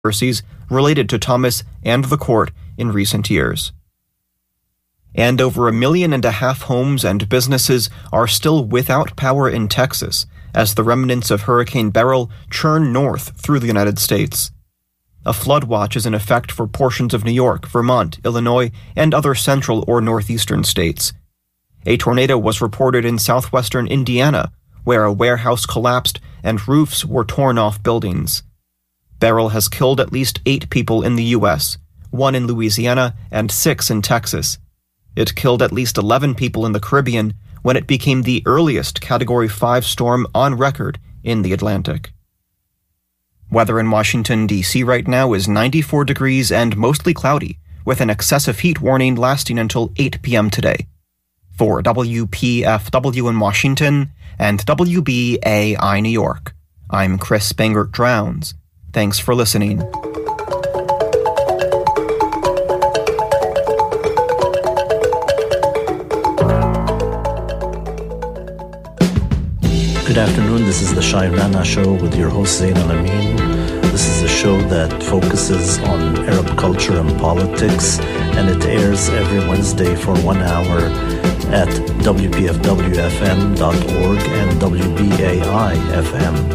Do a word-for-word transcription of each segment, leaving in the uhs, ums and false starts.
controversies related to Thomas and the court in recent years. And over a million and a half homes and businesses are still without power in Texas as the remnants of Hurricane Beryl churn north through the United States. A flood watch is in effect for portions of New York, Vermont, Illinois, and other central or northeastern states. A tornado was reported in southwestern Indiana, where a warehouse collapsed and roofs were torn off buildings. Beryl has killed at least eight people in the U S, one in Louisiana and six in Texas. It killed at least eleven people in the Caribbean when it became the earliest Category five storm on record in the Atlantic. Weather in Washington, D C right now is ninety-four degrees and mostly cloudy, with an excessive heat warning lasting until eight p.m. today. For W P F W in Washington and W B A I New York, I'm Chris Bangert-Drowns. Thanks for listening. Good afternoon, this is the Shai Rana Show with your host Zain Al-Amin. This is a show that focuses on Arab culture and politics, and it airs every Wednesday for one hour at W P F W F M dot org and W B A I F M.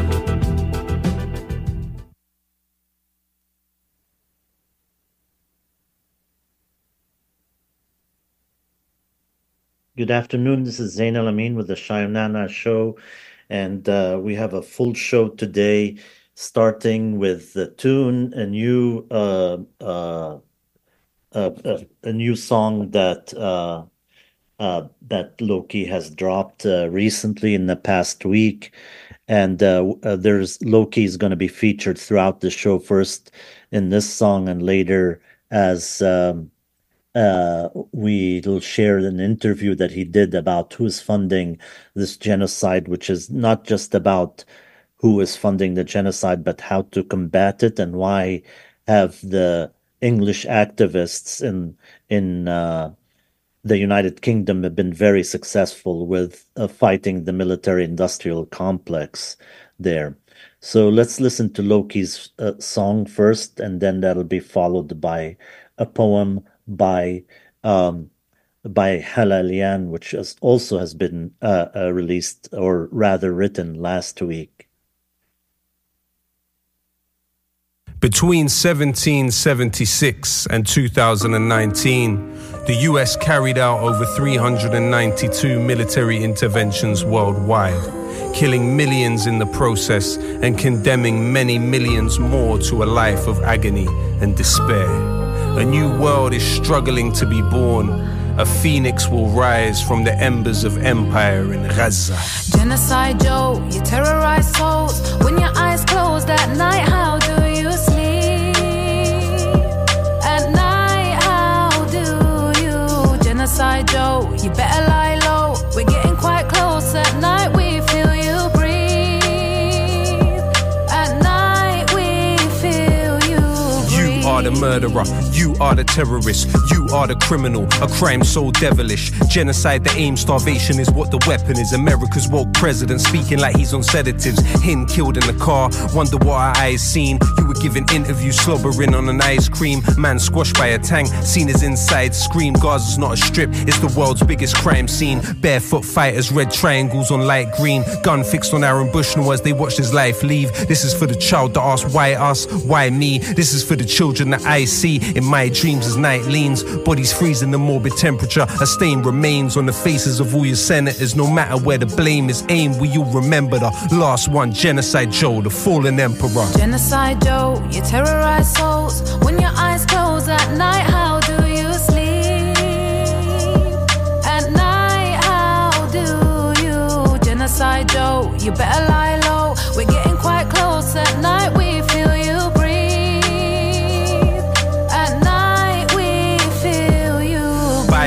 Good afternoon, this is Zain Al-Amin with the Shai Rana Show. And uh, we have a full show today, starting with the tune, a new uh, uh, uh, uh, a new song that uh, uh, that Loki has dropped uh, recently in the past week, and uh, uh, there's Loki is going to be featured throughout the show. First in this song, and later as. Um, Uh, we'll share an interview that he did about who's funding this genocide, which is not just about who is funding the genocide, but how to combat it, and why have the English activists in in uh, the United Kingdom have been very successful with uh, fighting the military-industrial complex there. So let's listen to Loki's uh, song first, and then that'll be followed by a poem by um, by Halalian, which has also has been uh, uh, released, or rather written, last week. Between seventeen seventy-six and two thousand nineteen, the U S carried out over three hundred ninety-two military interventions worldwide, killing millions in the process and condemning many millions more to a life of agony and despair. A new world is struggling to be born. A phoenix will rise from the embers of empire in Gaza. Genocide, Joe, you terrorize souls. When your eyes closed at night, how do you sleep? At night, how do you? Genocide, Joe, you better lie low. We're getting quite close at night, we feel you breathe. At night, we feel you breathe. You are the murderer, you are the terrorist, you are the criminal, a crime so devilish. Genocide, the aim, starvation is what the weapon is. America's woke president speaking like he's on sedatives. Him killed in the car, wonder what our eyes seen. You were giving interviews, slobbering on an ice cream. Man squashed by a tank, seen his inside scream. Gaza's not a strip, it's the world's biggest crime scene. Barefoot fighters, red triangles on light green. Gun fixed on Aaron Bushnell as they watched his life leave. This is for the child that asks why us, why me. This is for the children that I see in my dreams as night leans. Bodies freezing the morbid temperature. A stain remains on the faces of all your senators. No matter where the blame is aimed, will you remember the last one? Genocide Joe, the fallen emperor. Genocide Joe, you terrorize souls. When your eyes close at night, how do you sleep? At night, how do you? Genocide Joe, you better lie low. We're getting quite close at night, we feel you breathe.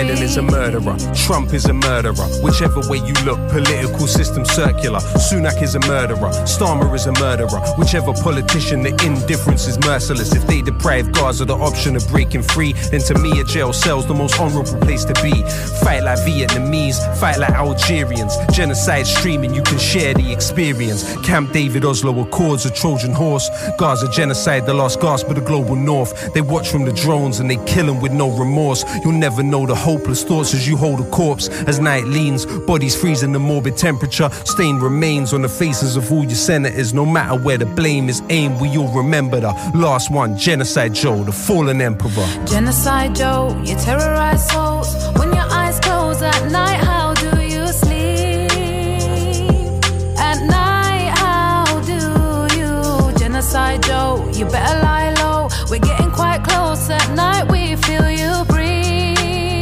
Biden is a murderer, Trump is a murderer. Whichever way you look, political system circular. Sunak is a murderer, Starmer is a murderer. Whichever politician, the indifference is merciless. If they deprive Gaza the option of breaking free, then to me a jail cell's the most honourable place to be. Fight like Vietnamese, fight like Algerians. Genocide streaming, you can share the experience. Camp David, Oslo Accords, a Trojan horse. Gaza genocide, the last gasp of the global north. They watch from the drones and they kill them with no remorse. You'll never know the hopeless thoughts as you hold a corpse. As night leans, bodies freezing the morbid temperature. Stain remains on the faces of all your senators. No matter where the blame is aimed, we all remember the last one, Genocide Joe, the fallen emperor. Genocide Joe, you terrorize souls. When your eyes close at night, how do you sleep? At night, how do you? Genocide Joe, you better lie low. We're getting quite close. At night we feel you breathe.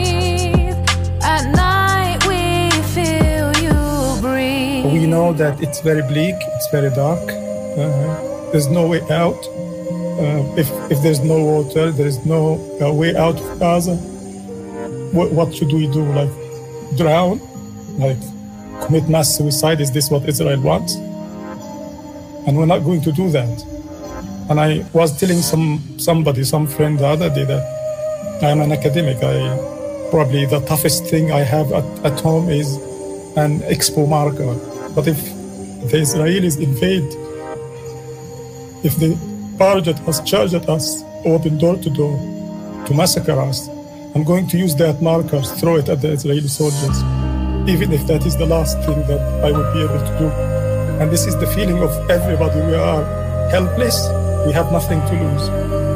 At night we feel you breathe. We know that it's very bleak, it's very dark. Uh, there's no way out. Uh, if if there's no water, there is no uh, way out of Gaza. What, what should we do? Like drown? Like commit mass suicide? Is this what Israel wants? And we're not going to do that. And I was telling some somebody, some friend the other day that I'm an academic. I probably the toughest thing I have at, at home is an expo marker. But if the Israelis invade, if they barge at us, charge at us, open door to door to massacre us, I'm going to use that marker, throw it at the Israeli soldiers, even if that is the last thing that I will be able to do. And this is the feeling of everybody. We are helpless. We have nothing to lose.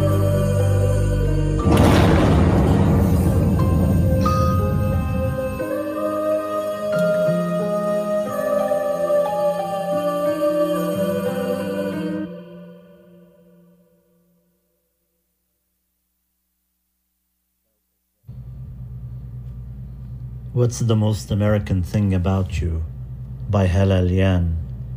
What's the most American thing about you? By Halal Yan.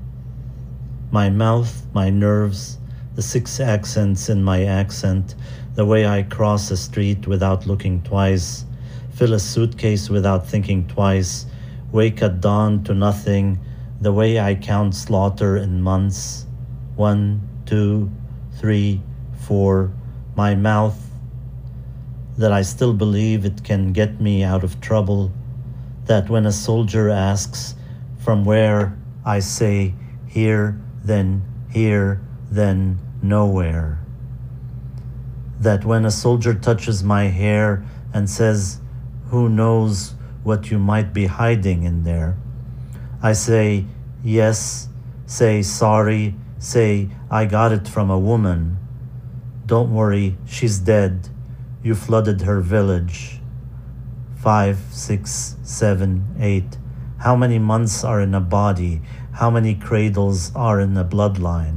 My mouth, my nerves, the six accents in my accent, the way I cross a street without looking twice, fill a suitcase without thinking twice, wake at dawn to nothing, the way I count slaughter in months. One, two, three, four. My mouth, that I still believe it can get me out of trouble, that when a soldier asks from where, I say here, then here, then nowhere. That when a soldier touches my hair and says, who knows what you might be hiding in there, I say yes, say sorry, say I got it from a woman. Don't worry, she's dead. You flooded her village. Five, six, seven, eight. How many months are in a body? How many cradles are in a bloodline?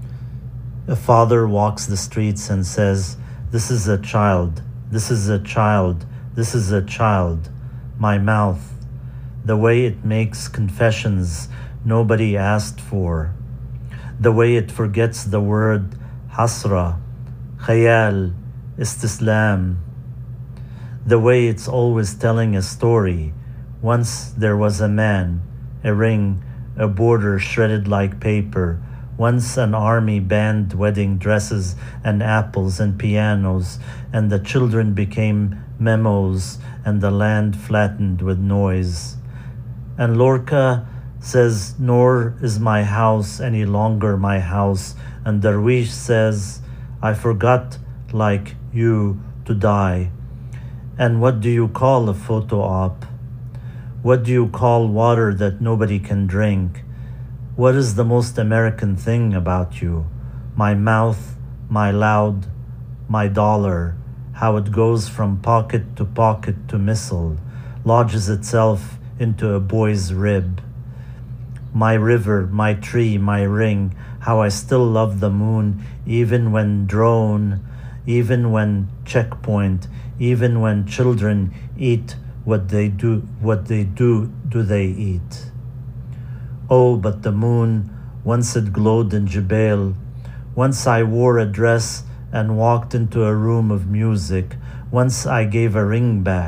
A father walks the streets and says, this is a child, this is a child, this is a child. My mouth, the way it makes confessions nobody asked for, the way it forgets the word hasra, khayal, istislam, the way it's always telling a story. Once there was a man, a ring, a border shredded like paper. Once an army band wedding dresses and apples and pianos, and the children became memos and the land flattened with noise. And Lorca says, nor is my house any longer my house. And Darwish says, I forgot like you to die. And what do you call a photo op? What do you call water that nobody can drink? What is the most American thing about you? My mouth, my loud, my dollar, how it goes from pocket to pocket to missile, lodges itself into a boy's rib. My river, my tree, my ring, how I still love the moon, even when drone, even when checkpoint, even when children eat what they do, what they do, do they eat? Oh, but the moon, once it glowed in Jebel. Once I wore a dress and walked into a room of music. Once I gave a ring back,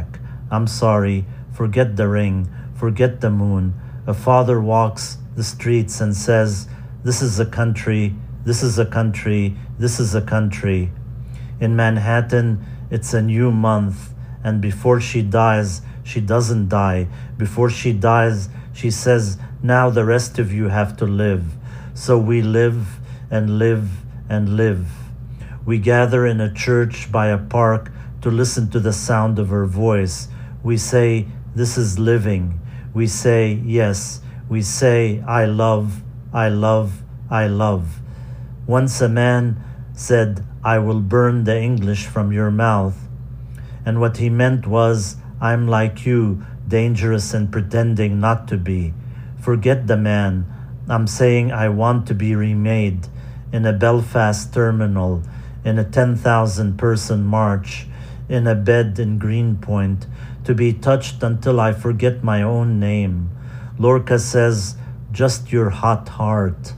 I'm sorry, forget the ring, forget the moon. A father walks the streets and says, this is a country, this is a country, this is a country. In Manhattan, it's a new month, and before she dies, she doesn't die. Before she dies, she says, now the rest of you have to live. So we live and live and live. We gather in a church by a park to listen to the sound of her voice. We say, this is living. We say, yes. We say, I love, I love, I love. Once a man said, I will burn the English from your mouth. And what he meant was, I'm like you, dangerous and pretending not to be. Forget the man. I'm saying I want to be remade in a Belfast terminal, in a ten thousand person march, in a bed in Greenpoint, to be touched until I forget my own name. Lorca says, just your hot heart.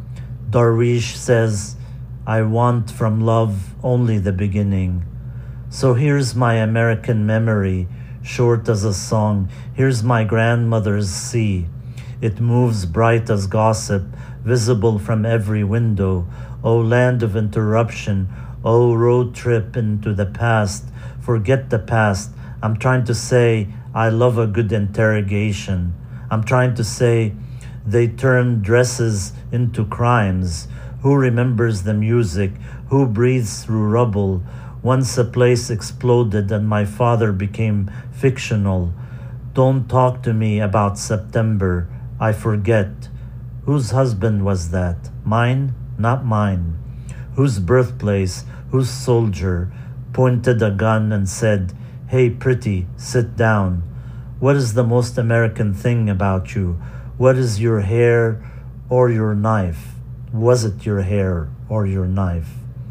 Darwish says, I want from love only the beginning. So here's my American memory, short as a song. Here's my grandmother's sea. It moves bright as gossip, visible from every window. O land of interruption, O road trip into the past. Forget the past. I'm trying to say I love a good interrogation. I'm trying to say they turn dresses into crimes. Who remembers the music? Who breathes through rubble? Once a place exploded and my father became fictional. Don't talk to me about September. I forget. Whose husband was that? Mine? Not mine. Whose birthplace? Whose soldier pointed a gun and said, hey, pretty, sit down. What is the most American thing about you? What is your hair or your knife? Was it your hair or your knife?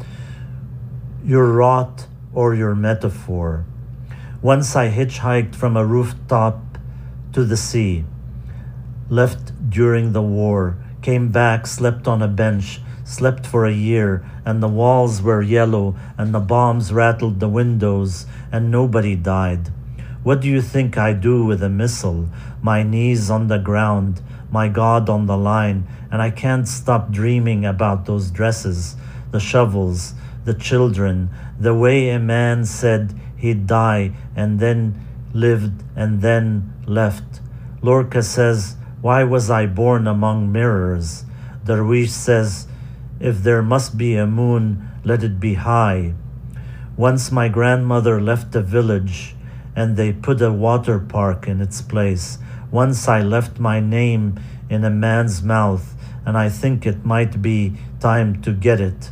Your rot or your metaphor? Once I hitchhiked from a rooftop to the sea, left during the war, came back, slept on a bench, slept for a year, and the walls were yellow, and the bombs rattled the windows, and nobody died. What do you think I do with a missile? My knees on the ground, my God on the line, and I can't stop dreaming about those dresses, the shovels, the children, the way a man said he'd die and then lived and then left. Lorca says, why was I born among mirrors? Darwish says, if there must be a moon, let it be high. Once my grandmother left a village and they put a water park in its place. Once I left my name in a man's mouth, and I think it might be time to get it.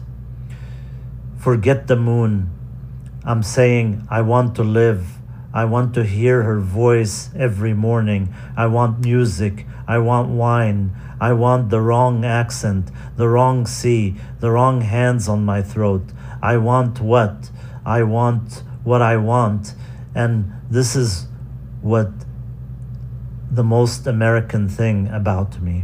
Forget the moon. I'm saying I want to live. I want to hear her voice every morning. I want music. I want wine. I want the wrong accent, the wrong sea, the wrong hands on my throat. I want what? I want what I want. And this is what the most American thing about me.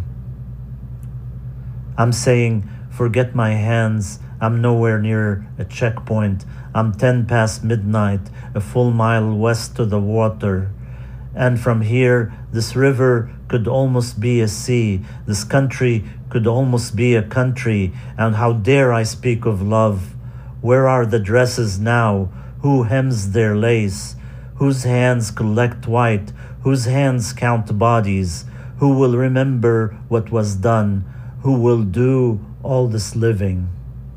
I'm saying, forget my hands. I'm nowhere near a checkpoint. I'm ten past midnight, a full mile west to the water. And from here, this river could almost be a sea. This country could almost be a country. And how dare I speak of love? Where are the dresses now? Who hems their lace? Whose hands collect white? Whose hands count bodies? Who will remember what was done? Who will do all this living?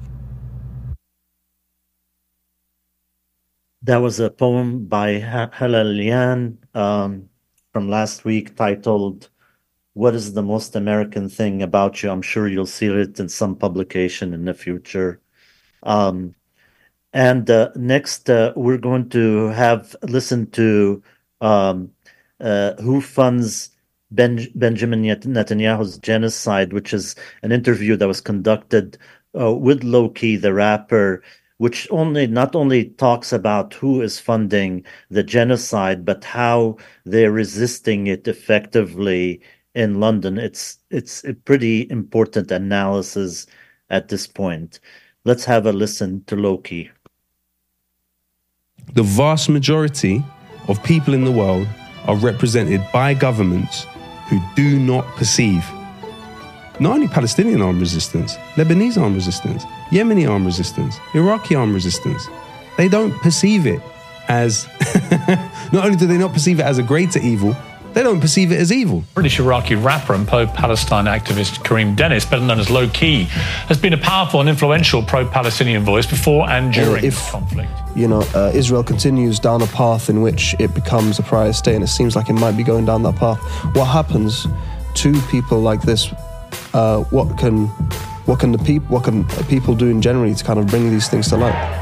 That was a poem by Hala Lian um, from last week titled, What is the Most American Thing About You? I'm sure you'll see it in some publication in the future. Um, and uh, next, uh, we're going to have listen to um, uh, Who Funds ben- Benjamin Netanyahu's Genocide, which is an interview that was conducted uh, with Loki, the rapper, which only not only talks about who is funding the genocide, but how they're resisting it effectively in London. It's it's a pretty important analysis at this point. Let's have a listen to Loki. The vast majority of people in the world are represented by governments who do not perceive not only Palestinian armed resistance, Lebanese armed resistance, Yemeni armed resistance, Iraqi armed resistance. They don't perceive it as, not only do they not perceive it as a greater evil, they don't perceive it as evil. British Iraqi rapper and pro-Palestine activist Kareem Dennis, better known as Low Key, has been a powerful and influential pro-Palestinian voice before and during if, this conflict. You know, uh, Israel continues down a path in which it becomes a pariah state, and it seems like it might be going down that path. What happens to people like this? Uh, what can, what can the people, what can people do in generally to kind of bring these things to light?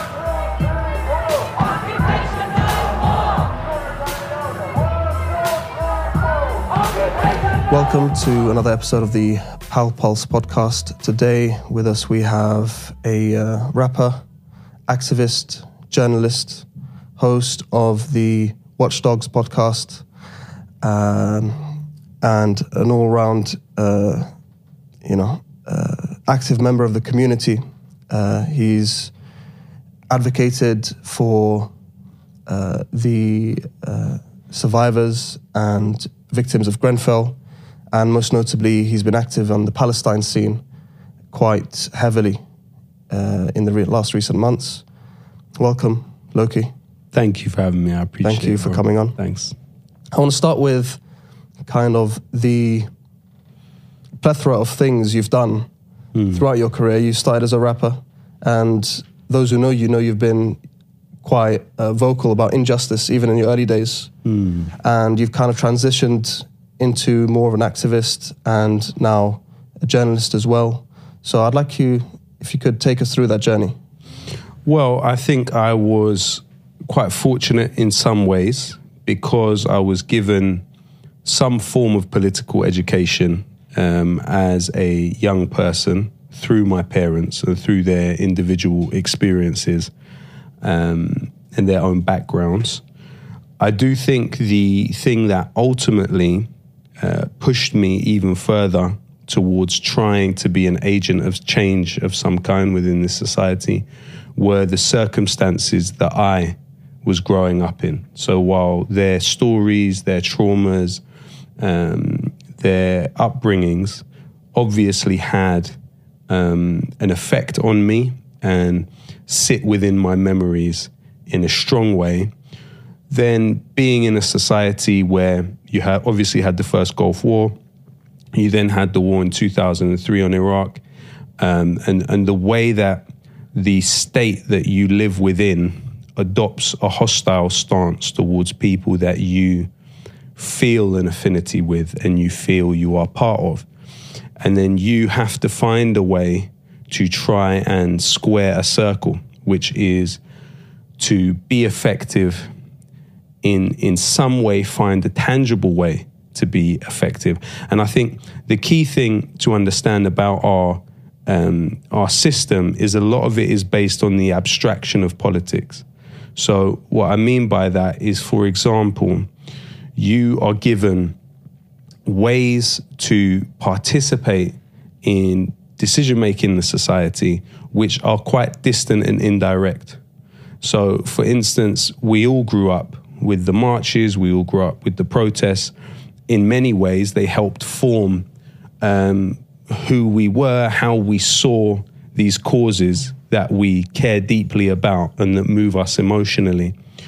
Welcome to another episode of the Pal Pulse podcast. Today with us we have a uh, rapper, activist, journalist, host of the Watchdogs podcast, um, and an all-round, uh, you know, uh, active member of the community. Uh, he's advocated for uh, the uh, survivors and victims of Grenfell. And most notably, he's been active on the Palestine scene quite heavily uh, in the re- last recent months. Welcome, Loki. Thank you for having me. I appreciate it. Thank you for bro. coming on. Thanks. I want to start with kind of the plethora of things you've done mm. throughout your career. You started as a rapper, and those who know you know you've been quite uh, vocal about injustice, even in your early days. Mm. And you've kind of transitioned into more of an activist and now a journalist as well. So I'd like you, if you could take us through that journey. Well, I think I was quite fortunate in some ways because I was given some form of political education um, as a young person through my parents and through their individual experiences um, and their own backgrounds. I do think the thing that ultimately Uh, pushed me even further towards trying to be an agent of change of some kind within this society were the circumstances that I was growing up in. So while their stories, their traumas, um, their upbringings obviously had um, an effect on me and sit within my memories in a strong way, then being in a society where you had obviously had the first Gulf War, you then had the war in two thousand three on Iraq, um, and, and the way that the state that you live within adopts a hostile stance towards people that you feel an affinity with and you feel you are part of. And then you have to find a way to try and square a circle, which is to be effective in in some way, find a tangible way to be effective. And I think the key thing to understand about our um, our system is a lot of it is based on the abstraction of politics. So what I mean by that is, for example, you are given ways to participate in decision-making in the society which are quite distant and indirect. So, for instance, we all grew up with the marches, we all grew up with the protests. In many ways, they helped form um, who we were, how we saw these causes that we care deeply about and that move us emotionally.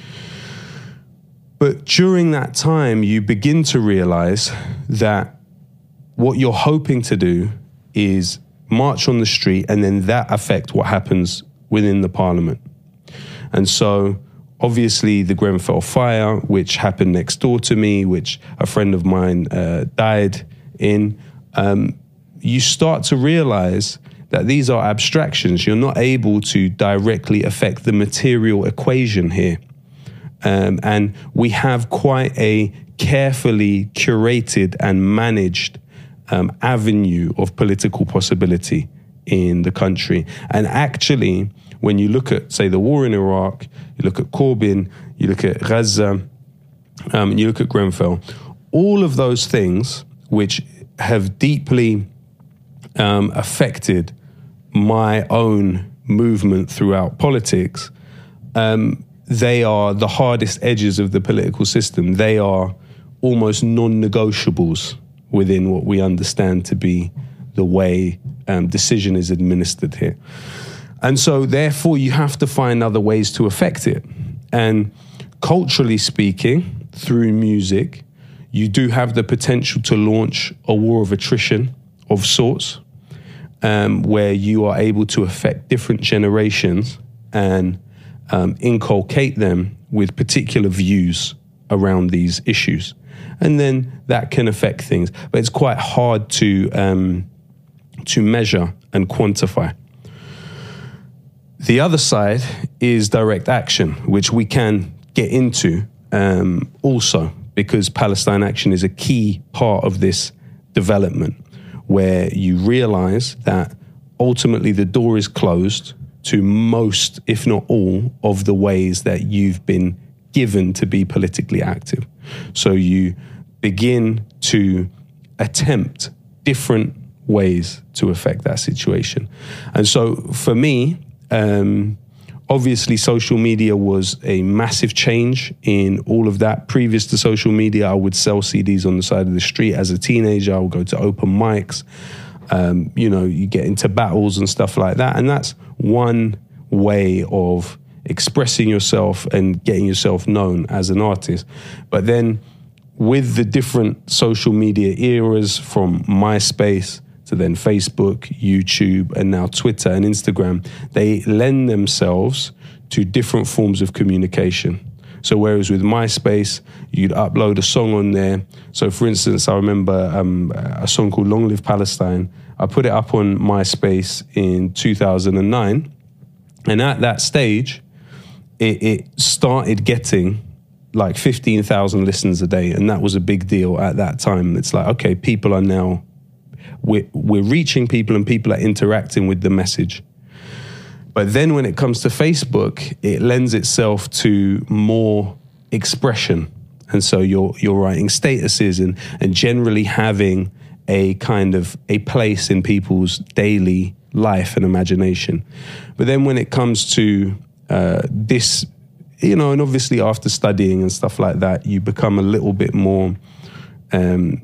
But during that time, you begin to realize that what you're hoping to do is march on the street and then that affect what happens within the parliament. And so obviously, the Grenfell fire, which happened next door to me, which a friend of mine uh, died in, um, you start to realize that these are abstractions. You're not able to directly affect the material equation here. Um, and we have quite a carefully curated and managed um, avenue of political possibility in the country. And actually, when you look at, say, the war in Iraq, you look at Corbyn, you look at Gaza, um, and you look at Grenfell, all of those things which have deeply um, affected my own movement throughout politics um, they are the hardest edges of the political system. They are almost non-negotiables within what we understand to be the way um, decision is administered here. And so therefore you have to find other ways to affect it. And culturally speaking, through music, you do have the potential to launch a war of attrition of sorts, um, where you are able to affect different generations and um, inculcate them with particular views around these issues. And then that can affect things. But it's quite hard to um, to measure and quantify. The other side is direct action, which we can get into um, also, because Palestine Action is a key part of this development, where you realize that ultimately the door is closed to most, if not all, of the ways that you've been given to be politically active. So you begin to attempt different ways to affect that situation. And so for me, um, obviously social media was a massive change in all of that. Previous to social media, I would sell C Ds on the side of the street as a teenager. I would go to open mics. Um, you know, you get into battles and stuff like that. And that's one way of expressing yourself and getting yourself known as an artist. But then with the different social media eras, from MySpace to then Facebook, YouTube, and now Twitter and Instagram, they lend themselves to different forms of communication. So whereas with MySpace, you'd upload a song on there. So for instance, I remember um, a song called Long Live Palestine. I put it up on MySpace in two thousand nine. And at that stage, it, it started getting like fifteen thousand listens a day. And that was a big deal at that time. It's like, okay, people are now, we're, we're reaching people and people are interacting with the message. But then when it comes to Facebook, it lends itself to more expression. And so you're you're writing statuses and, and generally having a kind of a place in people's daily life and imagination. But then when it comes to uh, this, you know, and obviously after studying and stuff like that, you become a little bit more um,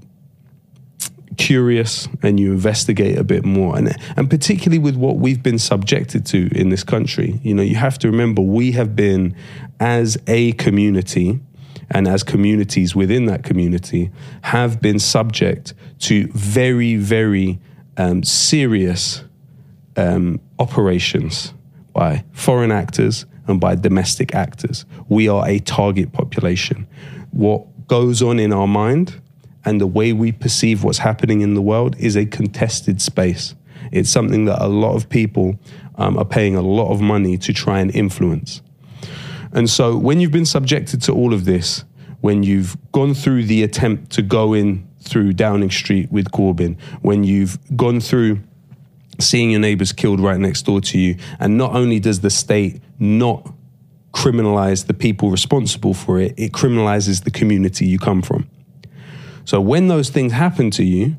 curious and you investigate a bit more. And, and particularly with what we've been subjected to in this country, you know, you have to remember we have been, as a community and as communities within that community, have been subject to very, very um, serious um, operations by foreign actors and by domestic actors. We are a target population. What goes on in our mind and the way we perceive what's happening in the world is a contested space. It's something that a lot of people um, are paying a lot of money to try and influence. And so when you've been subjected to all of this, when you've gone through the attempt to go in through Downing Street with Corbyn, when you've gone through seeing your neighbours killed right next door to you, and not only does the state not criminalise the people responsible for it, it criminalises the community you come from. So when those things happen to you,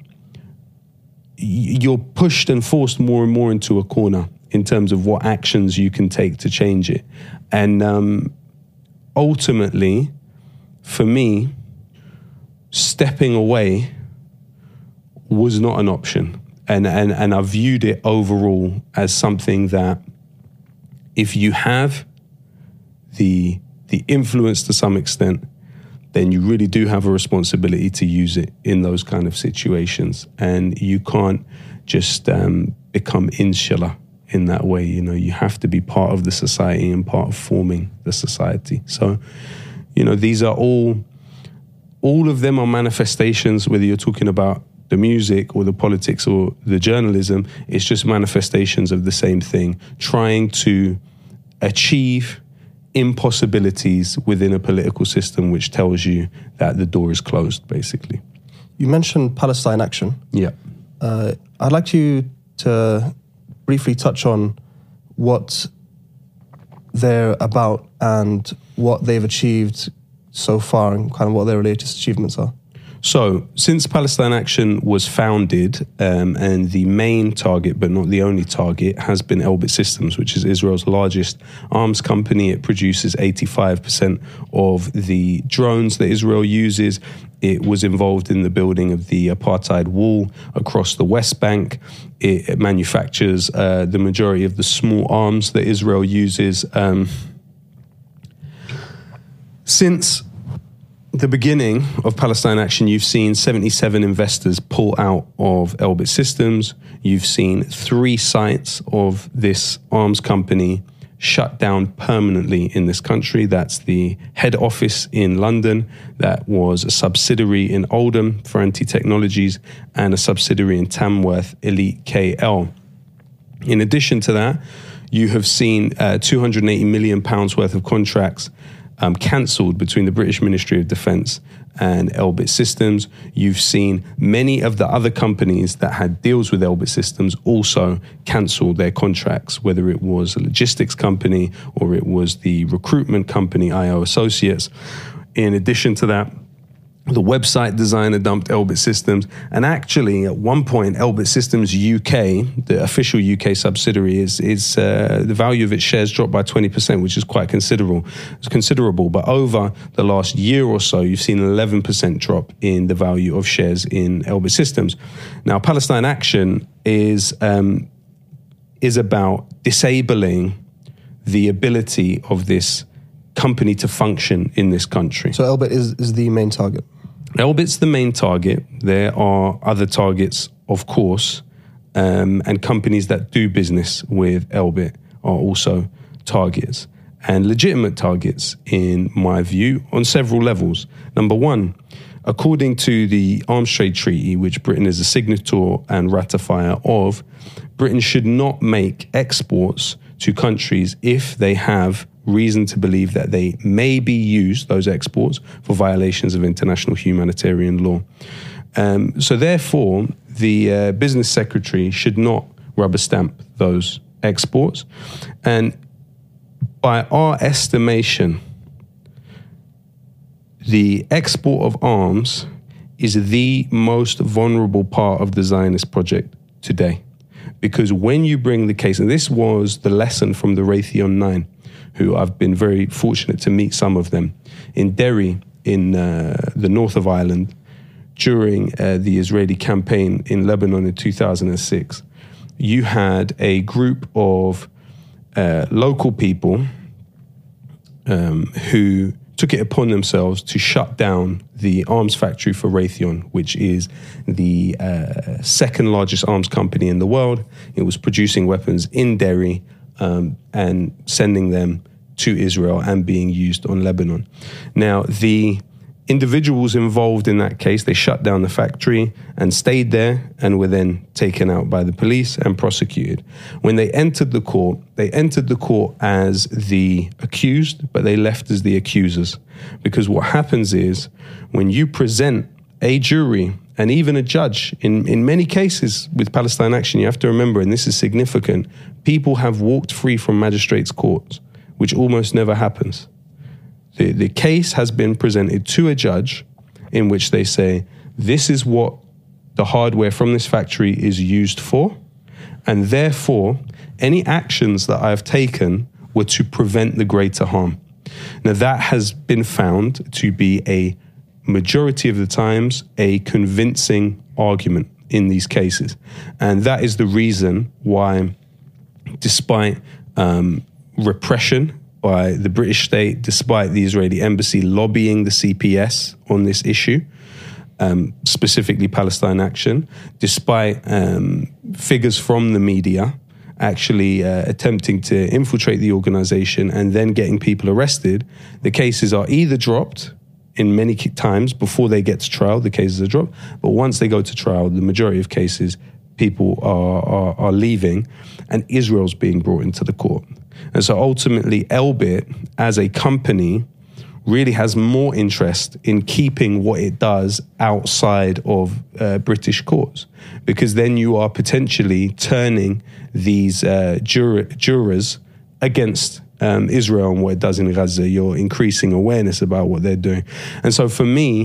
you're pushed and forced more and more into a corner in terms of what actions you can take to change it. And um, ultimately, for me, stepping away was not an option. And, and, and I viewed it overall as something that if you have the, the influence to some extent, then you really do have a responsibility to use it in those kind of situations. And you can't just um, become insular in that way. You know, you have to be part of the society and part of forming the society. So, you know, these are all, all of them are manifestations, whether you're talking about the music or the politics or the journalism, it's just manifestations of the same thing, trying to achieve impossibilities within a political system which tells you that the door is closed, basically. You mentioned Palestine Action. Yeah. Uh, I'd like you to briefly touch on what they're about and what they've achieved so far and kind of what their latest achievements are. So, since Palestine Action was founded, um, and the main target, but not the only target, has been Elbit Systems, which is Israel's largest arms company. It produces eighty-five percent of the drones that Israel uses. It was involved in the building of the apartheid wall across the West Bank. It, it manufactures uh, the majority of the small arms that Israel uses. Um, since the beginning of Palestine Action, you've seen seventy-seven investors pull out of Elbit Systems. You've seen three sites of this arms company shut down permanently in this country. That's the head office in London, that was a subsidiary in Oldham, Ferranti Technologies, and a subsidiary in Tamworth, Elite K L. In addition to that, you have seen uh, two hundred eighty million pounds worth of contracts Um, cancelled between the British Ministry of Defence and Elbit Systems. You've seen many of the other companies that had deals with Elbit Systems also cancel their contracts, whether it was a logistics company or it was the recruitment company, I O Associates. In addition to that, the website designer dumped Elbit Systems, and actually at one point Elbit Systems U K, the official U K subsidiary, is is uh, the value of its shares dropped by twenty percent, which is quite considerable. It's considerable, but over the last year or so, you've seen an eleven percent drop in the value of shares in Elbit Systems. Now, Palestine Action is um, is about disabling the ability of this company to function in this country. So Elbit is, is the main target? Elbit's the main target. There are other targets, of course, um, and companies that do business with Elbit are also targets, and legitimate targets, in my view, on several levels. Number one, according to the Arms Trade Treaty, which Britain is a signatory and ratifier of, Britain should not make exports to countries if they have reason to believe that they may be used, those exports, for violations of international humanitarian law. Um, so therefore, the uh, business secretary should not rubber stamp those exports. And by our estimation, the export of arms is the most vulnerable part of the Zionist project today. Because when you bring the case, and this was the lesson from the Raytheon nine, who I've been very fortunate to meet some of them, in Derry, in uh, the north of Ireland, during uh, the Israeli campaign in Lebanon in two thousand six, you had a group of uh, local people um, who took it upon themselves to shut down the arms factory for Raytheon, which is the uh, second largest arms company in the world. It was producing weapons in Derry, Um, and sending them to Israel and being used on Lebanon. Now, the individuals involved in that case, they shut down the factory and stayed there and were then taken out by the police and prosecuted. When they entered the court, they entered the court as the accused, but they left as the accusers. Because what happens is, when you present a jury and even a judge, in, in many cases with Palestine Action, you have to remember, and this is significant, people have walked free from magistrates' courts, which almost never happens. The, the case has been presented to a judge in which they say, this is what the hardware from this factory is used for, and therefore, any actions that I have taken were to prevent the greater harm. Now, that has been found to be a majority of the times a convincing argument in these cases. And that is the reason why, despite um, repression by the British state, despite the Israeli embassy lobbying the C P S on this issue, um, specifically Palestine Action, despite um, figures from the media actually uh, attempting to infiltrate the organization and then getting people arrested, the cases are either dropped in many times before they get to trial, the cases are dropped. But once they go to trial, the majority of cases, people are, are, are leaving and Israel's being brought into the court. And so ultimately, Elbit, as a company, really has more interest in keeping what it does outside of uh, British courts, because then you are potentially turning these uh, jur- jurors against Um, Israel and what it does in Gaza. You're increasing awareness about what they're doing. And so for me,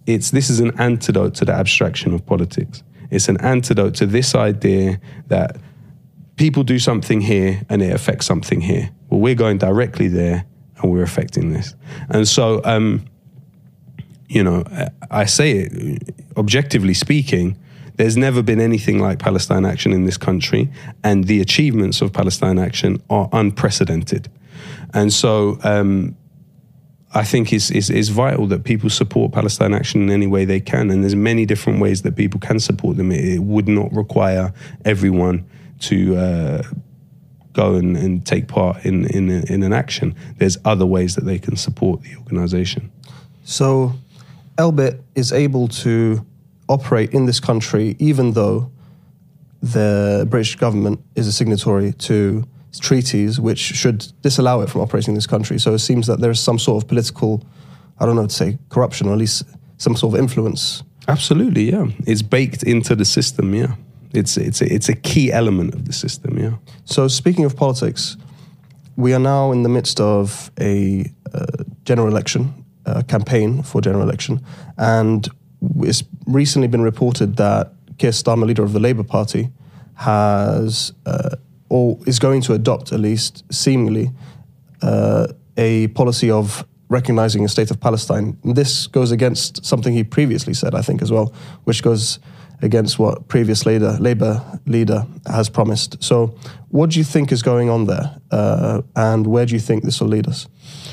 it's this is an antidote to the abstraction of politics. It's an antidote to this idea that people do something here and it affects something here. Well, we're going directly there and we're affecting this. And so, um, you know, I say it, objectively speaking, there's never been anything like Palestine Action in this country, and the achievements of Palestine Action are unprecedented. And so um, I think it's, it's, it's vital that people support Palestine Action in any way they can, and there's many different ways that people can support them. It, it would not require everyone to uh, go and, and take part in, in, in an action. There's other ways that they can support the organisation. So Elbit is able to operate in this country even though the British government is a signatory to treaties which should disallow it from operating in this country. So it seems that there's some sort of political, I don't know to say corruption, or at least some sort of influence. Absolutely, yeah. It's baked into the system, yeah. It's it's a, it's a key element of the system, yeah. So speaking of politics, we are now in the midst of a uh, general election, a campaign for general election, and it's recently been reported that Keir Starmer, leader of the Labour Party, has uh, or is going to adopt, at least seemingly, uh, a policy of recognising a state of Palestine. And this goes against something he previously said, I think, as well, which goes against what previous leader, Labour leader has promised. So what do you think is going on there? Uh, and where do you think this will lead us?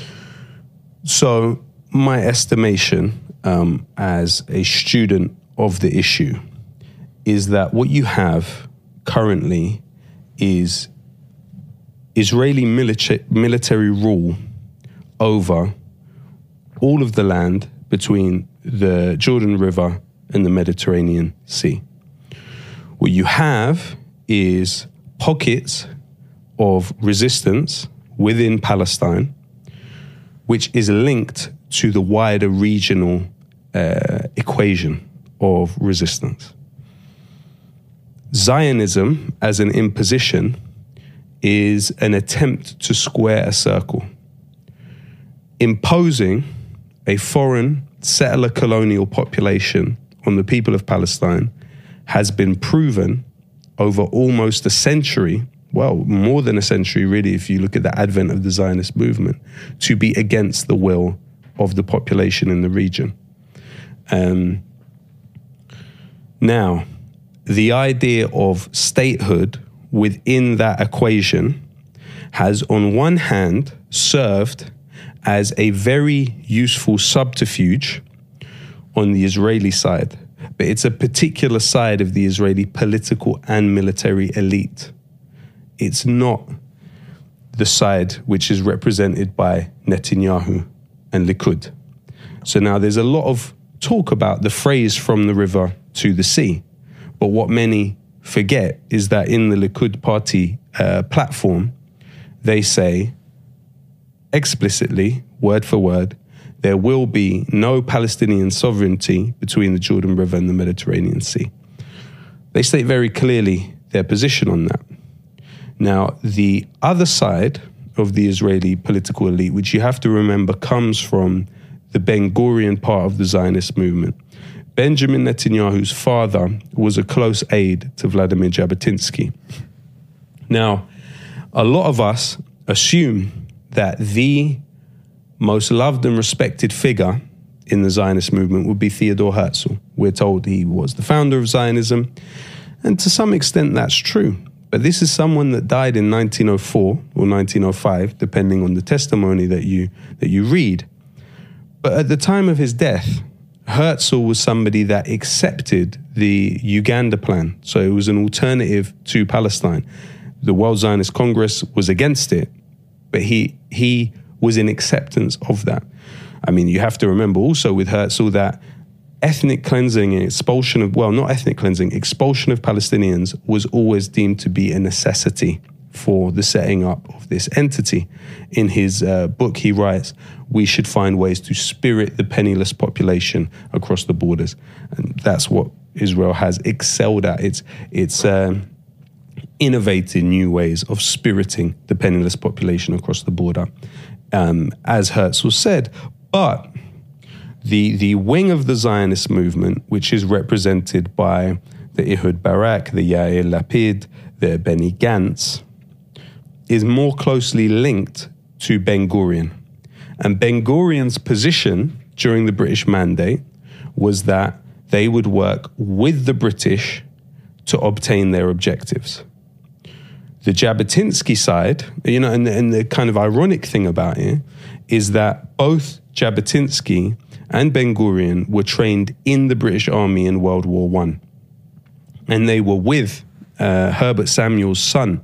So my estimation um, as a student of the issue is that what you have currently is Israeli milita- military rule over all of the land between the Jordan River and the Mediterranean Sea. What you have is pockets of resistance within Palestine, which is linked to the wider regional uh, equation of resistance. Zionism as an imposition is an attempt to square a circle. Imposing a foreign settler colonial population on the people of Palestine has been proven over almost a century, well, more than a century really if you look at the advent of the Zionist movement, to be against the will of the population in the region. Um, now, the idea of statehood within that equation has on one hand served as a very useful subterfuge on the Israeli side, but it's a particular side of the Israeli political and military elite. It's not the side which is represented by Netanyahu and Likud. So now there's a lot of talk about the phrase from the river to the sea, but what many forget is that in the Likud party uh, platform, they say explicitly, word for word, there will be no Palestinian sovereignty between the Jordan River and the Mediterranean Sea. They state very clearly their position on that. Now, the other side of the Israeli political elite, which you have to remember comes from the Ben-Gurion part of the Zionist movement. Benjamin Netanyahu's father was a close aide to Vladimir Jabotinsky. Now, a lot of us assume that the most loved and respected figure in the Zionist movement would be Theodor Herzl. We're told he was the founder of Zionism, and to some extent that's true. But this is someone that died in nineteen oh four or nineteen oh five, depending on the testimony that you that you read. But at the time of his death, Herzl was somebody that accepted the Uganda plan. So it was an alternative to Palestine. The World Zionist Congress was against it, but he he was in acceptance of that. I mean, you have to remember also with Herzl that ethnic cleansing and expulsion of, well, not ethnic cleansing, expulsion of Palestinians was always deemed to be a necessity for the setting up of this entity. In his uh, book, he writes, we should find ways to spirit the penniless population across the borders. And that's what Israel has excelled at. It's, it's um, innovated new ways of spiriting the penniless population across the border, um, as Herzl said. But The, the wing of the Zionist movement, which is represented by the Ehud Barak, the Yair Lapid, the Benny Gantz, is more closely linked to Ben-Gurion. And Ben-Gurion's position during the British Mandate was that they would work with the British to obtain their objectives. The Jabotinsky side, you know, and, and the kind of ironic thing about it is that both Jabotinsky and Ben-Gurion were trained in the British Army in World War One. And they were with uh, Herbert Samuel's son.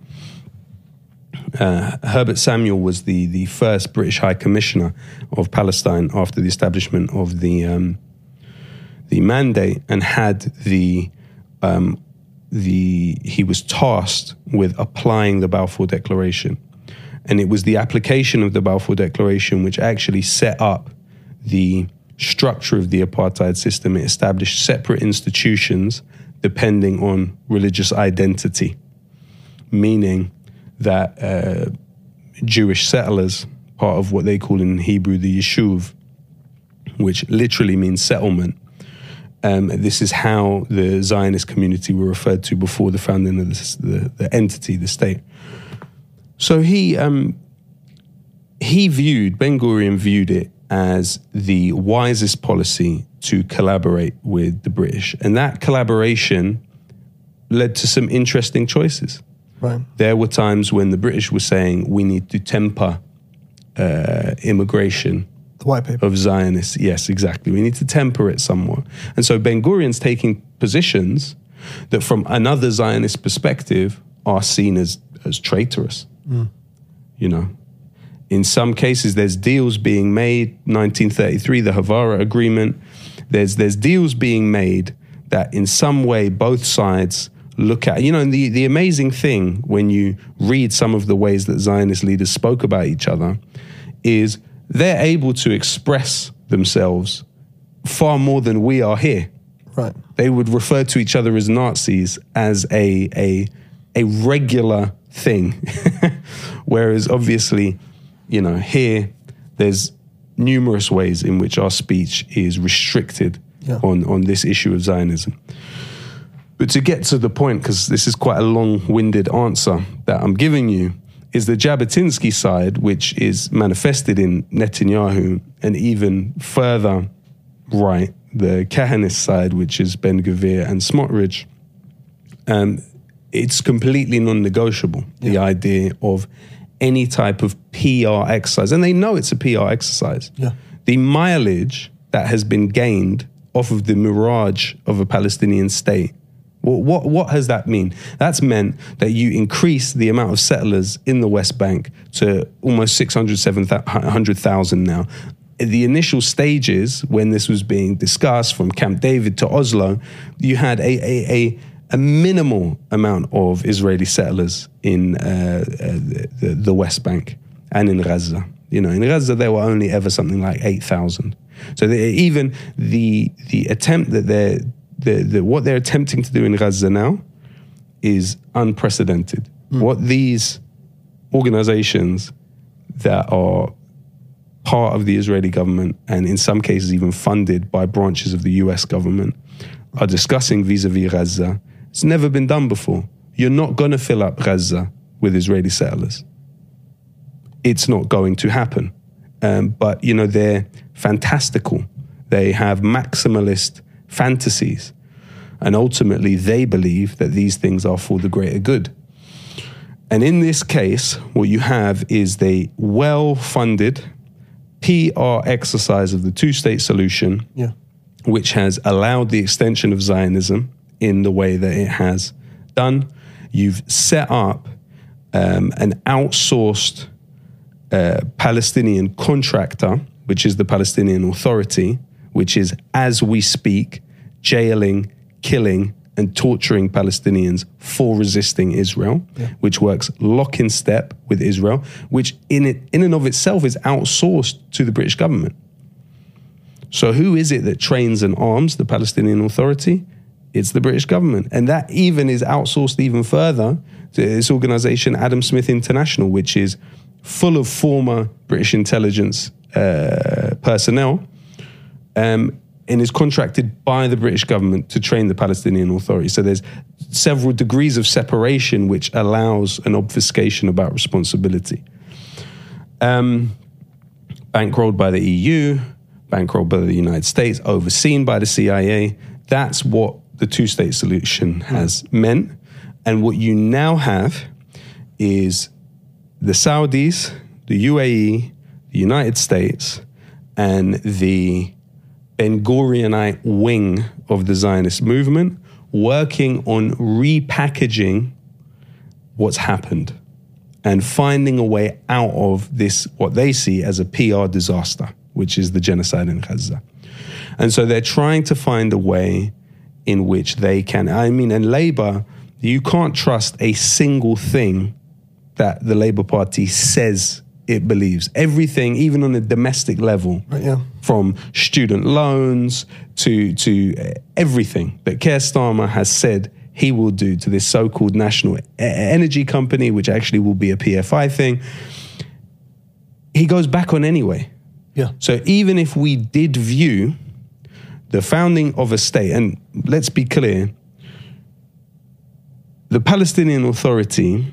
Uh, Herbert Samuel was the, the first British High Commissioner of Palestine after the establishment of the um, the mandate, and had the um, the he was tasked with applying the Balfour Declaration. And it was the application of the Balfour Declaration which actually set up the structure of the apartheid system. It established separate institutions depending on religious identity, meaning that uh, Jewish settlers, part of what they call in Hebrew the Yeshuv, which literally means settlement. Um, this is how the Zionist community were referred to before the founding of this, the, the entity, the state. So he um, he viewed, Ben-Gurion viewed it as the wisest policy to collaborate with the British. And that collaboration led to some interesting choices. Right. There were times when the British were saying we need to temper uh, immigration the white paper of Zionists. Yes, exactly. We need to temper it somewhat. And so Ben-Gurion's taking positions that from another Zionist perspective are seen as, as traitorous. Mm. You know, in some cases there's deals being made, nineteen thirty-three, the Havara Agreement, there's there's deals being made that in some way both sides look at. You know, and the, the amazing thing when you read some of the ways that Zionist leaders spoke about each other is they're able to express themselves far more than we are here. Right. They would refer to each other as Nazis as a a a regular thing. Whereas obviously, you know, here there's numerous ways in which our speech is restricted yeah. on, on this issue of Zionism. But to get to the point, because this is quite a long-winded answer that I'm giving you, is the Jabotinsky side, which is manifested in Netanyahu, and even further right, the Kahanist side, which is Ben-Gvir and Smotrich. Um, it's completely non-negotiable, yeah. the idea of any type of P R exercise. And they know it's a P R exercise. Yeah. The mileage that has been gained off of the mirage of a Palestinian state, well, what, what has that mean? That's meant that you increase the amount of settlers in the West Bank to almost six hundred, seven hundred thousand now. The initial stages, when this was being discussed from Camp David to Oslo, you had a, a, a a minimal amount of Israeli settlers in uh, uh, the, the West Bank and in Gaza. You know, in Gaza there were only ever something like eight thousand. So they, even the the attempt that they're the, the what they're attempting to do in Gaza now is unprecedented. Mm. What these organizations that are part of the Israeli government and in some cases even funded by branches of the U S government are discussing vis-a-vis Gaza, it's never been done before. You're not going to fill up Gaza with Israeli settlers. It's not going to happen. Um, but, you know, they're fantastical. They have maximalist fantasies. And ultimately, they believe that these things are for the greater good. And in this case, what you have is the well-funded P R exercise of the two-state solution, yeah. which has allowed the extension of Zionism in the way that it has done. You've set up um, an outsourced uh, Palestinian contractor, which is the Palestinian Authority, which is, as we speak, jailing, killing, and torturing Palestinians for resisting Israel, yeah. which works lock in step with Israel, which in it, in and of itself is outsourced to the British government. So who is it that trains and arms the Palestinian Authority? It's the British government. And that even is outsourced even further to this organization, Adam Smith International, which is full of former British intelligence uh, personnel um, and is contracted by the British government to train the Palestinian Authority. So there's several degrees of separation which allows an obfuscation about responsibility. Um, bankrolled by the E U, bankrolled by the United States, overseen by the C I A. That's what the two-state solution has mm. meant. And what you now have is the Saudis, the U A E, the United States, and the Ben Gurionite wing of the Zionist movement working on repackaging what's happened and finding a way out of this, what they see as a P R disaster, which is the genocide in Gaza. And so they're trying to find a way in which they can, I mean, and Labour, you can't trust a single thing that the Labour Party says it believes. Everything, even on a domestic level, right, yeah. from student loans to to everything that Keir Starmer has said he will do to this so-called national energy company, which actually will be a P F I thing, he goes back on anyway. Yeah. So even if we did view the founding of a state, and let's be clear, the Palestinian Authority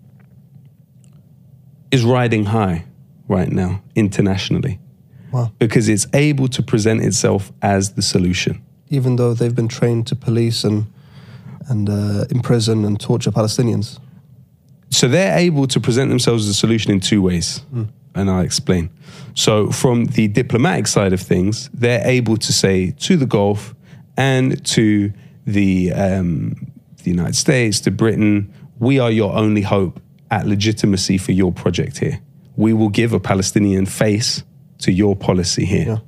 is riding high right now internationally. Wow. Because it's able to present itself as the solution. Even though they've been trained to police and and uh, imprison and torture Palestinians. So they're able to present themselves as a solution in two ways, mm. and I'll explain. So from the diplomatic side of things, they're able to say to the Gulf and to the, um, the United States, to Britain, we are your only hope at legitimacy for your project here. We will give a Palestinian face to your policy here. Yeah.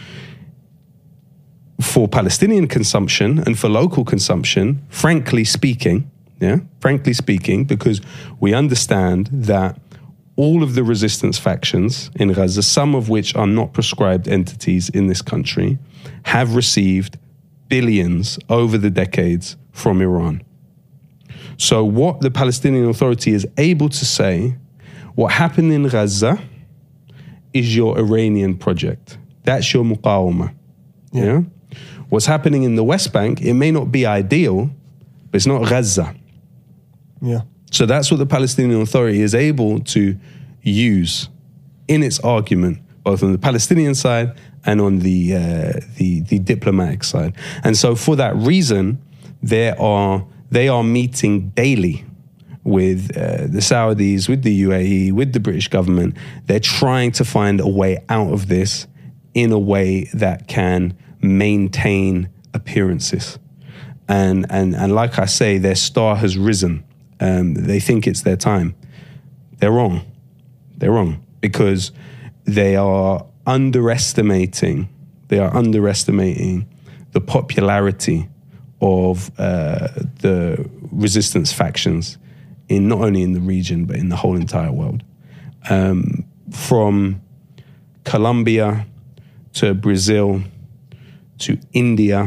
For Palestinian consumption and for local consumption, frankly speaking, yeah, frankly speaking, because we understand that all of the resistance factions in Gaza, some of which are not prescribed entities in this country, have received billions over the decades from Iran. So what the Palestinian Authority is able to say, what happened in Gaza is your Iranian project. That's your muqawama. Yeah. yeah? What's happening in the West Bank, it may not be ideal, but it's not Gaza. Yeah. So that's what the Palestinian Authority is able to use in its argument, both on the Palestinian side and on the uh, the, the diplomatic side. And so for that reason, there are they are meeting daily with uh, the Saudis, with the U A E, with the British government. They're trying to find a way out of this in a way that can maintain appearances. And and and like I say, their star has risen. Um, they think it's their time. They're wrong. They're wrong because they are underestimating. They are underestimating the popularity of uh, the resistance factions in not only in the region but in the whole entire world. Um, from Colombia to Brazil to India,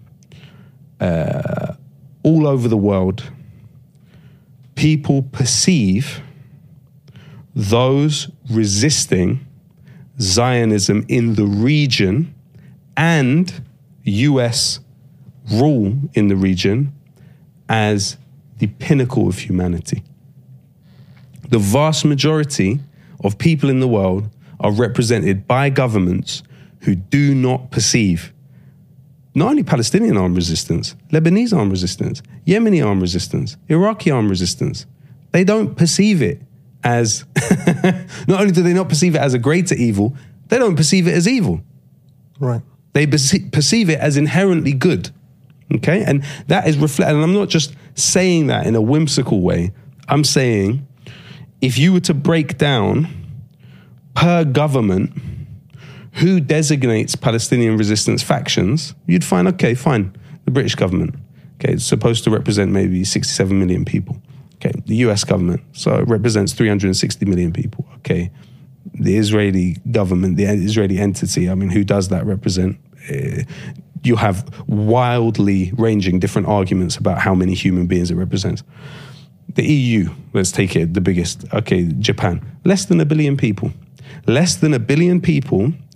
uh, all over the world, people perceive those resisting Zionism in the region and U S rule in the region as the pinnacle of humanity. The vast majority of people in the world are represented by governments who do not perceive not only Palestinian armed resistance, Lebanese armed resistance, Yemeni armed resistance, Iraqi armed resistance. They don't perceive it as, not only do they not perceive it as a greater evil, they don't perceive it as evil. Right. They perceive it as inherently good. Okay? And that is reflected, and I'm not just saying that in a whimsical way. I'm saying if you were to break down per government who designates Palestinian resistance factions, you'd find, okay, fine, the British government. Okay, it's supposed to represent maybe sixty-seven million people. Okay, the U S government, so it represents three hundred sixty million people. Okay, the Israeli government, the Israeli entity, I mean, who does that represent? Uh, you have wildly ranging different arguments about how many human beings it represents. The E U, let's take it, the biggest, okay, Japan, less than a billion people. Less than a billion people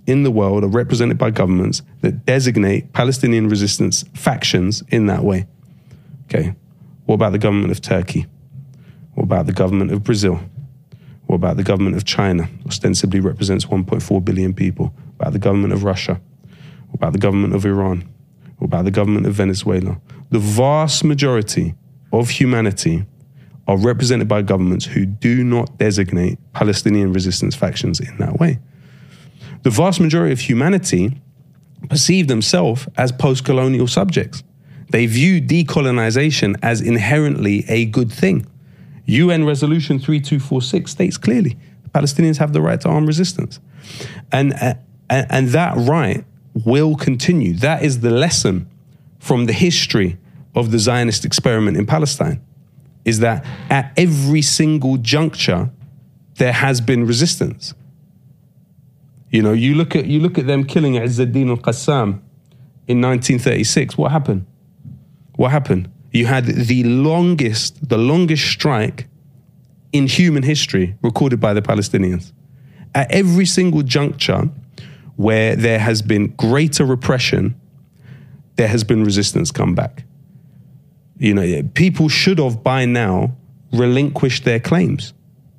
in the world are represented by governments that designate Palestinian resistance factions in that way. Okay, what about the government of Turkey? What about the government of Brazil? What about the government of China, ostensibly represents one point four billion people? What about the government of Russia? What about the government of Iran? What about the government of Venezuela? The vast majority of humanity are represented by governments who do not designate Palestinian resistance factions in that way. The vast majority of humanity perceive themselves as post-colonial subjects. They view decolonization as inherently a good thing. U N Resolution three two four six states clearly the Palestinians have the right to armed resistance. And, uh, and that right will continue. That is the lesson from the history of the Zionist experiment in Palestine, is that at every single juncture, there has been resistance. You know, you look at you look at them killing Izz-ad-Din al-Qassam in nineteen thirty-six. What happened? What happened? You had the longest, the longest strike in human history recorded by the Palestinians. At every single juncture where there has been greater repression, there has been resistance come back. You know, people should have by now relinquished their claims.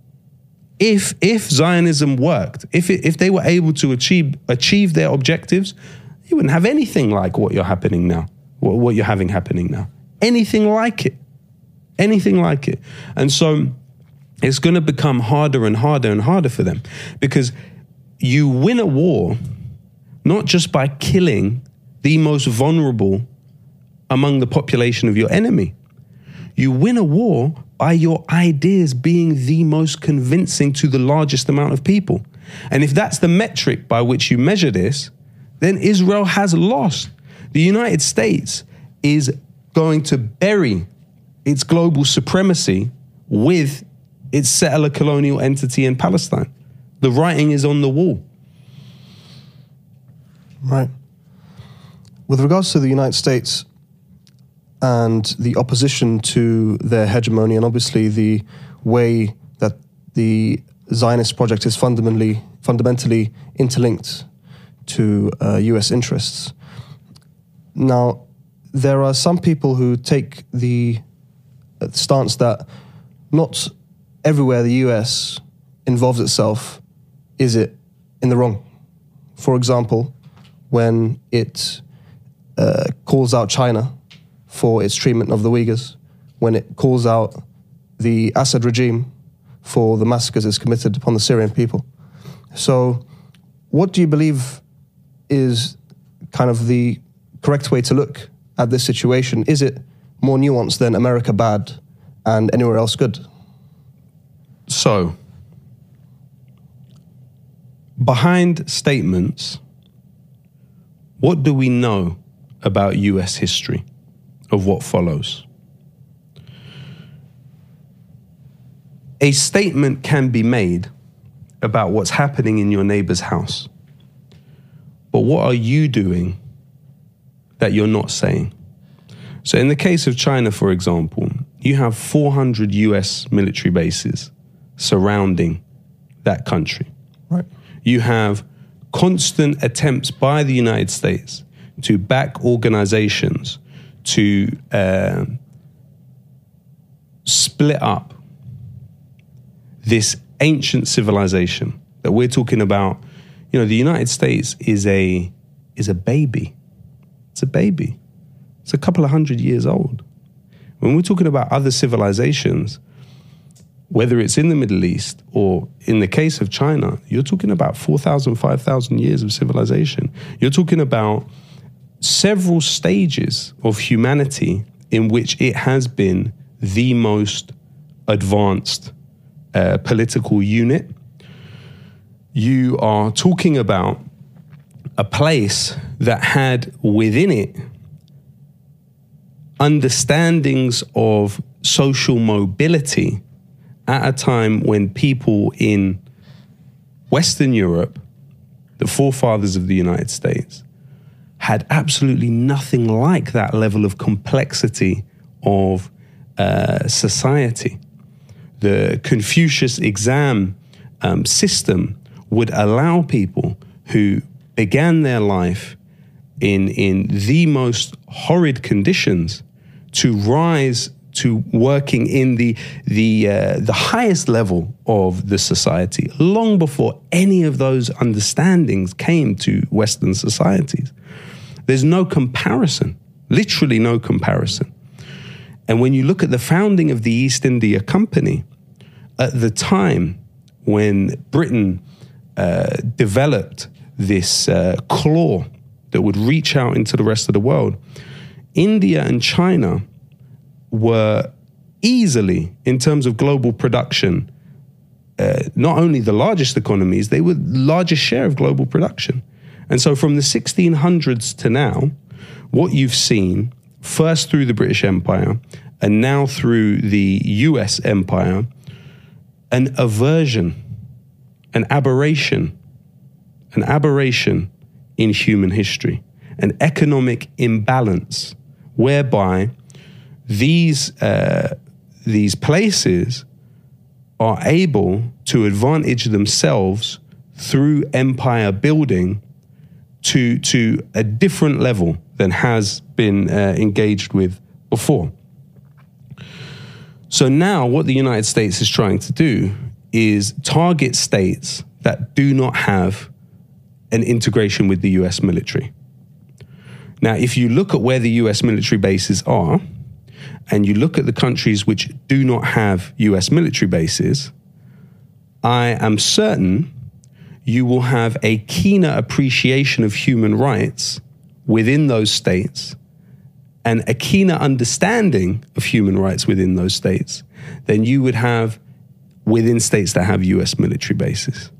If if Zionism worked, if it, if they were able to achieve achieve their objectives, you wouldn't have anything like what you're happening now, what, what you're having happening now. Anything like it. Anything like it. And so it's going to become harder and harder and harder for them, because you win a war not just by killing the most vulnerable among the population of your enemy. You win a war by your ideas being the most convincing to the largest amount of people. And if that's the metric by which you measure this, then Israel has lost. The United States is going to bury its global supremacy with its settler colonial entity in Palestine. The writing is on the wall. Right. With regards to the United States and the opposition to their hegemony, and obviously the way that the Zionist project is fundamentally fundamentally interlinked to uh, U S interests. Now, there are some people who take the stance that not everywhere the U S involves itself is it in the wrong. For example, when it uh, calls out China for its treatment of the Uyghurs, when it calls out the Assad regime for the massacres it's committed upon the Syrian people. So what do you believe is kind of the correct way to look at this situation? Is it more nuanced than America bad and anywhere else good? So, behind statements, what do we know about U S history of what follows? A statement can be made about what's happening in your neighbor's house. But what are you doing that you're not saying? So in the case of China, for example, you have four hundred U S military bases surrounding that country. Right. You have constant attempts by the United States to back organizations to uh, split up this ancient civilization that we're talking about. You know, the United States is a is a baby. It's a baby. It's a couple of hundred years old. When we're talking about other civilizations, whether it's in the Middle East or in the case of China, you're talking about four thousand, five thousand years of civilization. You're talking about several stages of humanity in which it has been the most advanced uh, political unit. You are talking about a place that had within it understandings of social mobility at a time when people in Western Europe, the forefathers of the United States, had absolutely nothing like that level of complexity of uh, society. The Confucius exam um, system would allow people who began their life in, in the most horrid conditions to rise to working in the the uh, the highest level of the society long before any of those understandings came to Western societies. There's no comparison, literally no comparison. And when you look at the founding of the East India Company, at the time when Britain uh, developed this uh, claw that would reach out into the rest of the world, India and China were easily, in terms of global production, uh, not only the largest economies, they were the largest share of global production. And so from the sixteen hundreds to now, what you've seen, first through the British Empire and now through the U S Empire, an aversion, an aberration, an aberration in human history, an economic imbalance whereby these uh, these places are able to advantage themselves through empire building to to a different level than has been uh, engaged with before. So now what the United States is trying to do is target states that do not have an integration with the U S military. Now, if you look at where the U S military bases are, and you look at the countries which do not have U S military bases, I am certain you will have a keener appreciation of human rights within those states and a keener understanding of human rights within those states than you would have within states that have U S military bases.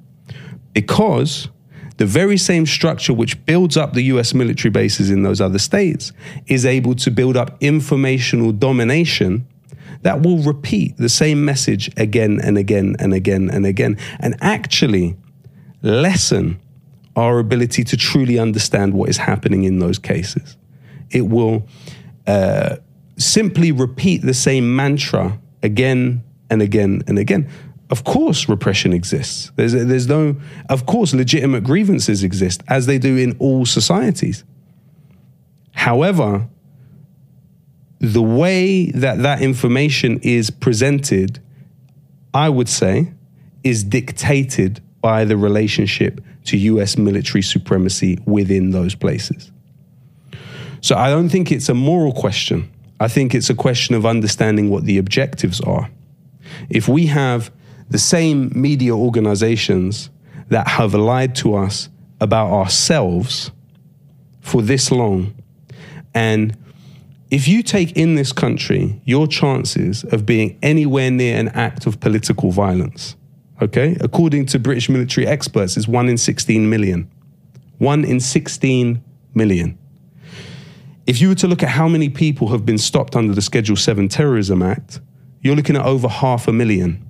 Because the very same structure which builds up the U S military bases in those other states is able to build up informational domination that will repeat the same message again and again and again and again, and actually lessen our ability to truly understand what is happening in those cases. It will uh, simply repeat the same mantra again and again and again. Of course, repression exists. There's, there's no, of course, legitimate grievances exist, as they do in all societies. However, the way that that information is presented, I would say, is dictated by the relationship to U S military supremacy within those places. So I don't think it's a moral question. I think it's a question of understanding what the objectives are. If we have the same media organizations that have lied to us about ourselves for this long, and if you take in this country your chances of being anywhere near an act of political violence, okay, according to British military experts, is one in sixteen million. One in sixteen million. If you were to look at how many people have been stopped under the Schedule seven Terrorism Act, you're looking at over half a million.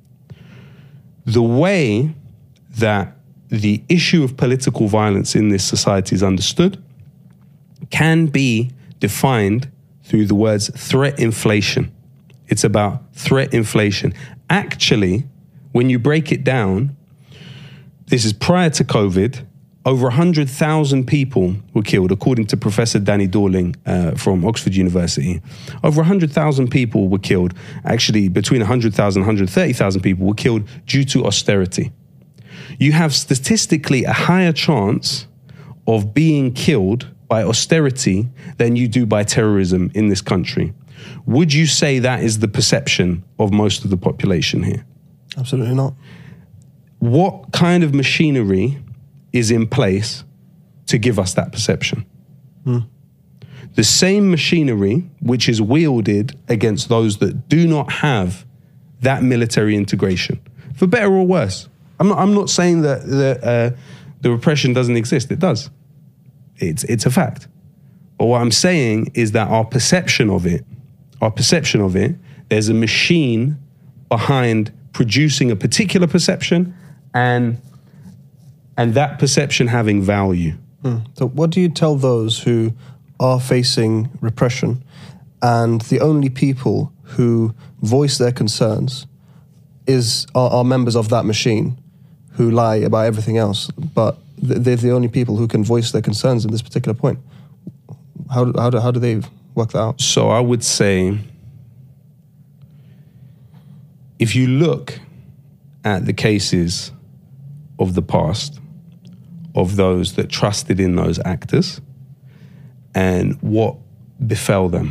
The way that the issue of political violence in this society is understood can be defined through the words threat inflation. It's about threat inflation. Actually, when you break it down, this is prior to COVID, over one hundred thousand people were killed, according to Professor Danny Dorling uh, from Oxford University. Over one hundred thousand people were killed. Actually, between one hundred thousand and one hundred thirty thousand people were killed due to austerity. You have statistically a higher chance of being killed by austerity than you do by terrorism in this country. Would you say that is the perception of most of the population here? Absolutely not. What kind of machinery is in place to give us that perception? Hmm. The same machinery which is wielded against those that do not have that military integration, for better or worse. I'm not, I'm not saying that the, uh, the repression doesn't exist. It does. It's, it's a fact. But what I'm saying is that our perception of it, our perception of it, there's a machine behind producing a particular perception and and that perception having value. Hmm. So what do you tell those who are facing repression and the only people who voice their concerns is are, are members of that machine who lie about everything else, but they're the only people who can voice their concerns in this particular point. How do, how do, how do they work that out? So I would say, if you look at the cases of the past, of those that trusted in those actors and what befell them,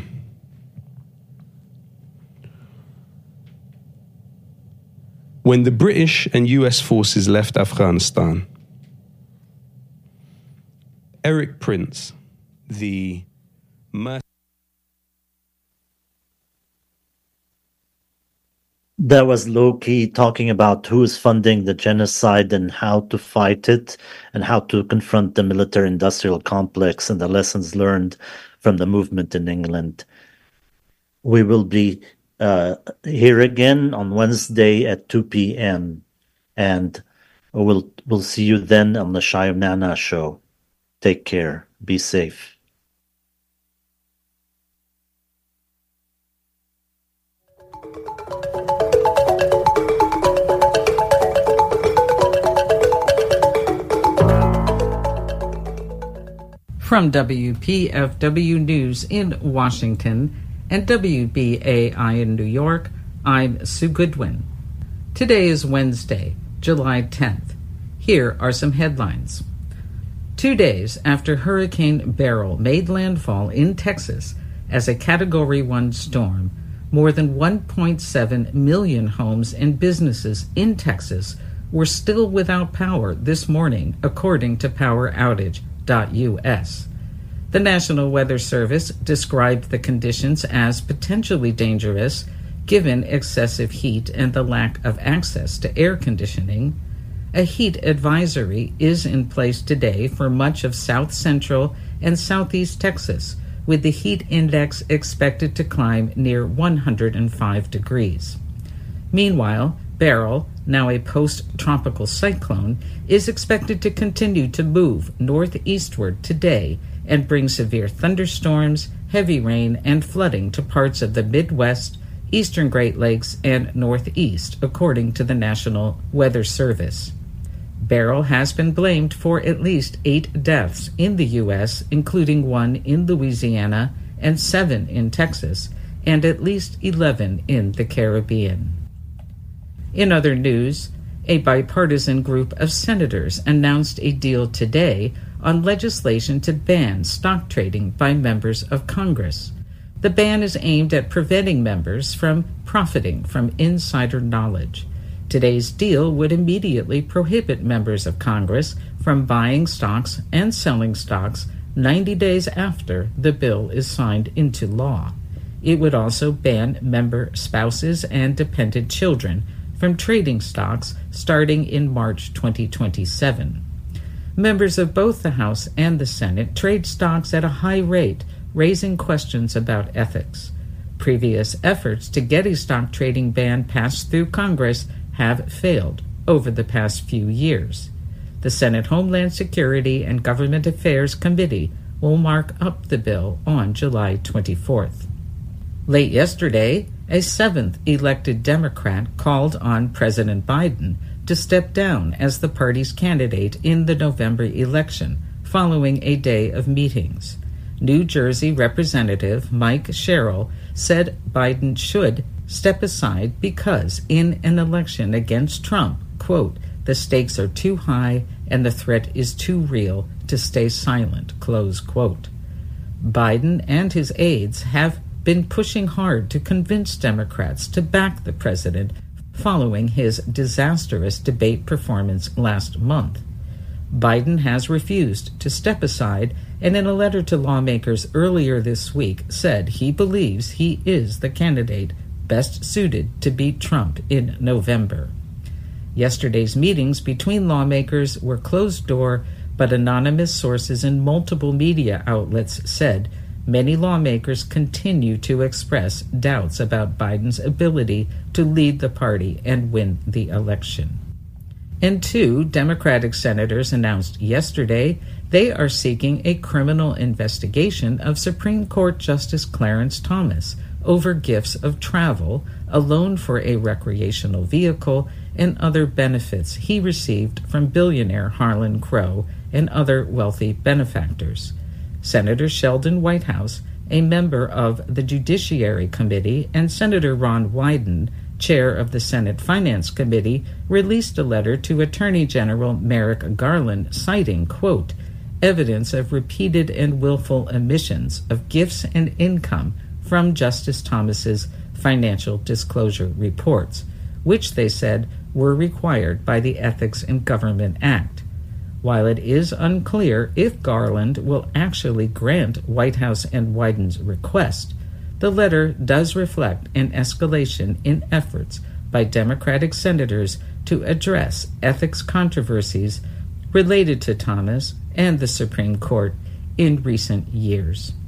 when the British and U S forces left Afghanistan, Erik Prince, the merc- That was Loki talking about who is funding the genocide and how to fight it and how to confront the military-industrial complex and the lessons learned from the movement in England. We will be uh, here again on Wednesday at two p.m. and we'll we'll see you then on the Shai of Nana show. Take care. Be safe. From W P F W News in Washington and W B A I in New York, I'm Sue Goodwin. Today is Wednesday, July tenth. Here are some headlines. Two days after Hurricane Beryl made landfall in Texas as a Category one storm, more than one point seven million homes and businesses in Texas were still without power this morning, according to power outage dot U S. The National Weather Service described the conditions as potentially dangerous given excessive heat and the lack of access to air conditioning. A heat advisory is in place today for much of south central and southeast Texas, with the heat index expected to climb near one hundred five degrees. Meanwhile, Beryl, now a post-tropical cyclone, is expected to continue to move northeastward today and bring severe thunderstorms, heavy rain, and flooding to parts of the Midwest, eastern Great Lakes, and Northeast, according to the National Weather Service. Beryl has been blamed for at least eight deaths in the U S, including one in Louisiana and seven in Texas, and at least eleven in the Caribbean. In other news, a bipartisan group of senators announced a deal today on legislation to ban stock trading by members of Congress. The ban is aimed at preventing members from profiting from insider knowledge. Today's deal would immediately prohibit members of Congress from buying stocks and selling stocks ninety days after the bill is signed into law. It would also ban member spouses and dependent children from trading stocks starting in March twenty twenty-seven. Members of both the House and the Senate trade stocks at a high rate, raising questions about ethics. Previous efforts to get a stock trading ban passed through Congress have failed over the past few years. The Senate Homeland Security and Government Affairs Committee will mark up the bill on July twenty-fourth. Late yesterday, a seventh elected Democrat called on President Biden to step down as the party's candidate in the November election, following a day of meetings. New Jersey Representative Mike Sherrill said Biden should step aside because in an election against Trump, quote, the stakes are too high and the threat is too real to stay silent, close quote. Biden and his aides have been pushing hard to convince Democrats to back the president following his disastrous debate performance last month. Biden has refused to step aside and in a letter to lawmakers earlier this week said he believes he is the candidate best suited to beat Trump in November. Yesterday's meetings between lawmakers were closed-door, but anonymous sources in multiple media outlets said many lawmakers continue to express doubts about Biden's ability to lead the party and win the election. And two Democratic senators announced yesterday they are seeking a criminal investigation of Supreme Court Justice Clarence Thomas over gifts of travel, a loan for a recreational vehicle, and other benefits he received from billionaire Harlan Crow and other wealthy benefactors. Senator Sheldon Whitehouse, a member of the Judiciary Committee, and Senator Ron Wyden, chair of the Senate Finance Committee, released a letter to Attorney General Merrick Garland citing, quote, evidence of repeated and willful omissions of gifts and income from Justice Thomas's financial disclosure reports, which they said were required by the Ethics in Government Act. While it is unclear if Garland will actually grant Whitehouse and Wyden's request, the letter does reflect an escalation in efforts by Democratic senators to address ethics controversies related to Thomas and the Supreme Court in recent years.